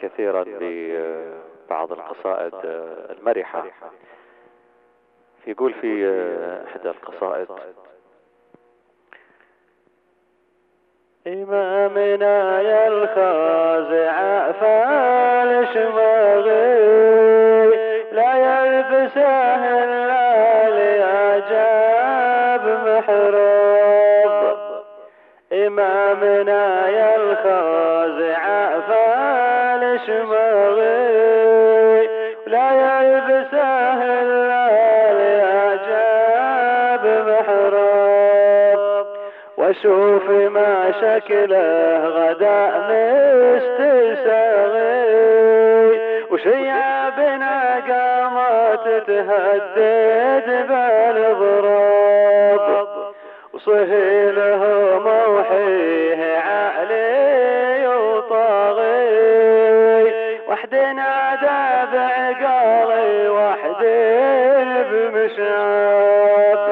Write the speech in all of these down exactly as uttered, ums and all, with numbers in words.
كثيرا ببعض القصائد المرحة. يقول في احدى القصائد: إمامنا يا الخازع فالشماغي لا يلبسه إلا لأجاب محراب. إمامنا يا الخازع فالشماغي لا يلبسه إلا لأجاب محراب. وشوف ما شكله غدا مستساغي وشيابنا قامت تهدد بالضراب. وصهيله موحيه علي وطاغي وحد نادى بعقالي وحد بمشاب.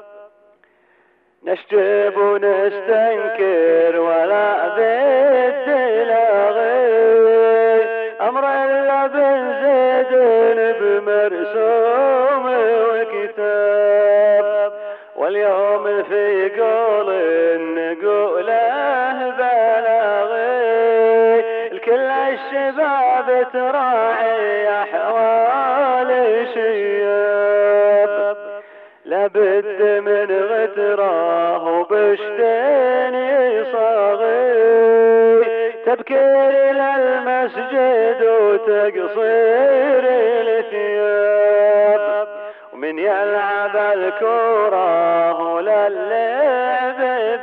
نشجب ونستنكر ولا بالدلاغي أمر إلا بن زيد بمرسوم وكتاب. واليوم في قول نقوله بلاغي الكل الشباب تراعي أحوال شياب. لابد من غتراه وبشتين يصاغي تبكير للمسجد وتقصير الثياب. ومن يلعب الكورة وللعب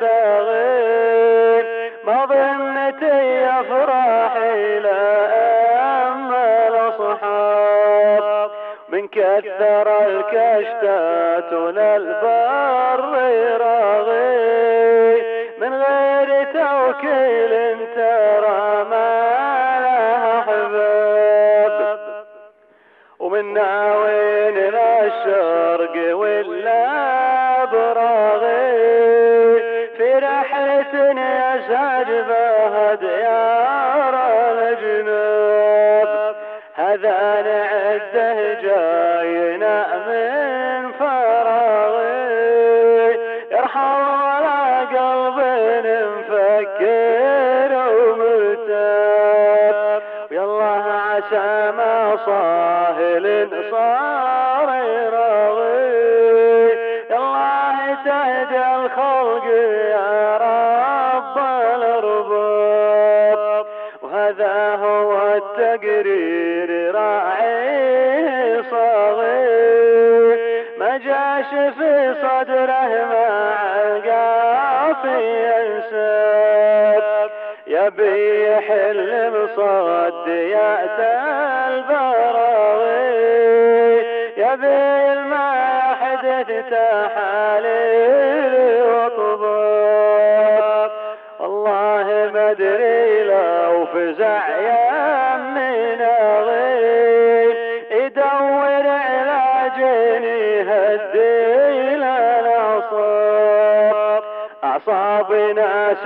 باغي ما ظنتي افراحي لا اما الاصحاب. من كثر الكشتات للبر راغي من غير توكيل ترى ما لها حباب. ومن ناوين للشرق ولا براغي في رحلة يسعد بها ديار الجنوب. هذا نعده جاينا من فراغي يرحم ولا قلب مفكر ومرتاب. ويالله عسى ما صاهل صار راغي يالله تهدى الخلق يا رب الارباب. وهذا هو التقرير راعي صاغي ما جاش في صدره مع القافي ينساب. يبي يحل مصديات البراغي يبي ما حدث تحاليل وطباب. والله ما ادري لو فزع يمنا غيب يدور علاجني هدي للاعصاب. اعصاب ناس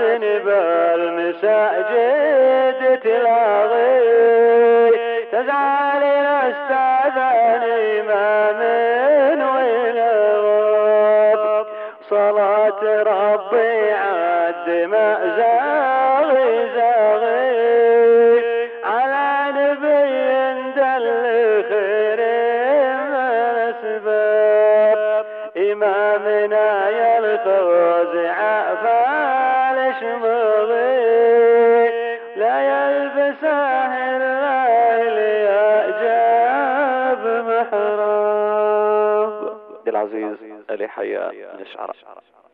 بالمساجد تلاغي تزعل الاستاذاني ما من ولا غاب. صلاة ربي عد ما زاغي زاغي على نبي دل خير من اسباب. امامنا يا الفوزع فالشماغي لا يلبسه الا لأجاب محراب. عبد العزيز علي حياء من الشعراء.